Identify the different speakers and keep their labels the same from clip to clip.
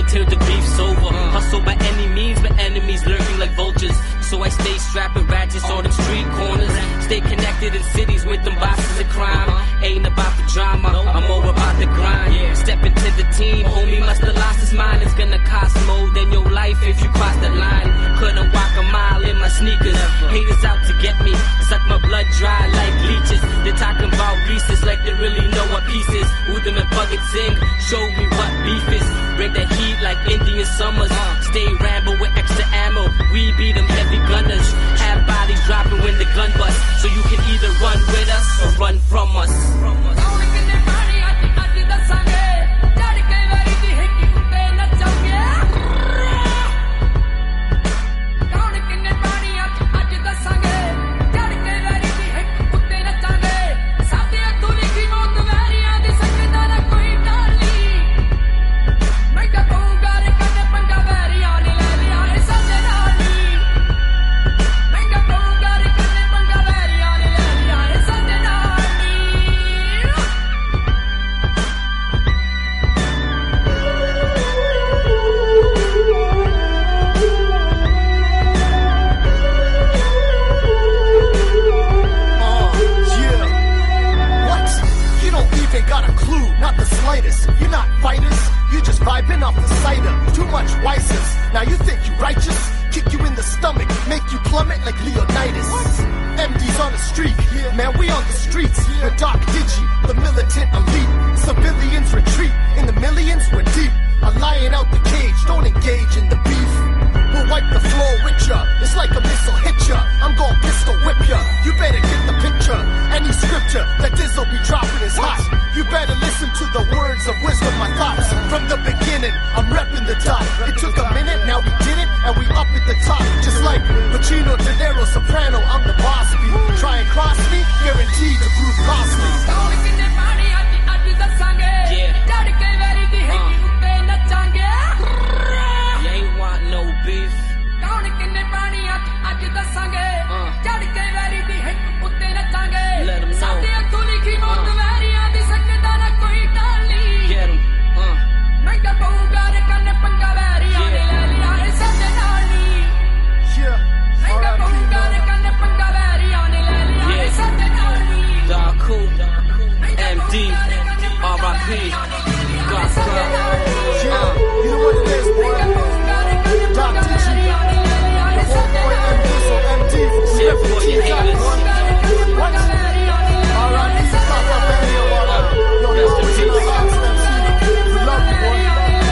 Speaker 1: until the beef's over. Hustle by any means, but enemies lurking like vultures. So I stay strapping ratchets on them street corners. Stay connected in cities with them bosses of crime. Ain't about the drama, I'm more about the grind. Step into the team, homie must have lost his mind. It's gonna cost more than your life if you cross the line. Couldn't walk a mile in my sneakers. Haters out to get me, suck my blood dry like leeches. They're talking about Reese's like they really know what pieces. Udam and Bhagat Singh, show me what beef is. Bring the heat like Indian summers. Stay Rambo with extra ammo. We be them heavy gunners. Have bodies dropping when the gun busts. So you can either run with us or run from us.
Speaker 2: You're not fighters, you just vibing off the cider. Too much Weissers, now you think you righteous? Kick you in the stomach, make you plummet like Leonidas. MD's on the street, man, we on the streets. We're Doc Digi, the militant elite. Civilians retreat, in the millions we're deep. A lion out the cage, don't engage in the beef. We'll wipe the floor with ya, it's like a missile hit ya. I'm gon' pistol whip ya, you better get the picture. Any scripture that Dizzle be dropping is hot. You better listen to the words of wisdom, my thoughts. From the beginning, I'm repping the top. It took a minute, now we did it, and we up at the top. Just like Pacino, De Niro, Soprano, I'm the boss beat. Try and cross me, guaranteed the groove cost me.
Speaker 1: You ain't want no beef. Let them know. Get them. Darko, MD, R.I.P. Gospel.
Speaker 2: You know what it is, boy? Doc Digi, the whole boy MD, so MD.
Speaker 1: Yeah, for you haters.
Speaker 2: What? R.I.P. Papa Benny, yo, original Oxford. We love you, boy.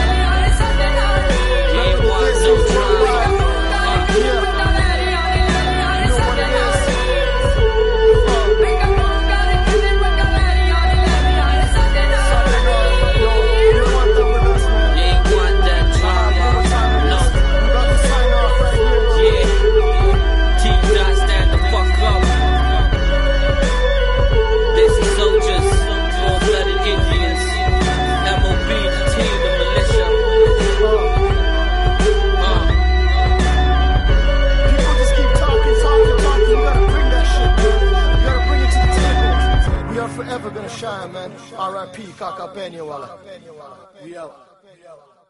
Speaker 1: You ain't want no drama.
Speaker 2: You know what it is. Forever gonna shine, man. R.I.P. Kaka Peñawala. We out.